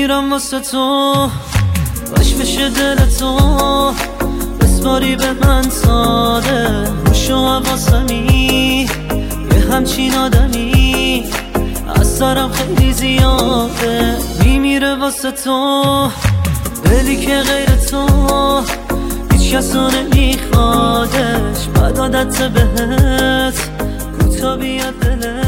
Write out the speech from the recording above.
میمیرم واسه تو، باش بشه دل تو بسپاری به من ساده. روشو حواسمی یه همچین آدمی از سرم خیلی زیاده. میمیره واسه تو دلی که غیر تو هیچ کسو نمیخوادش. بد عادت بهت کوتا بیاد دلت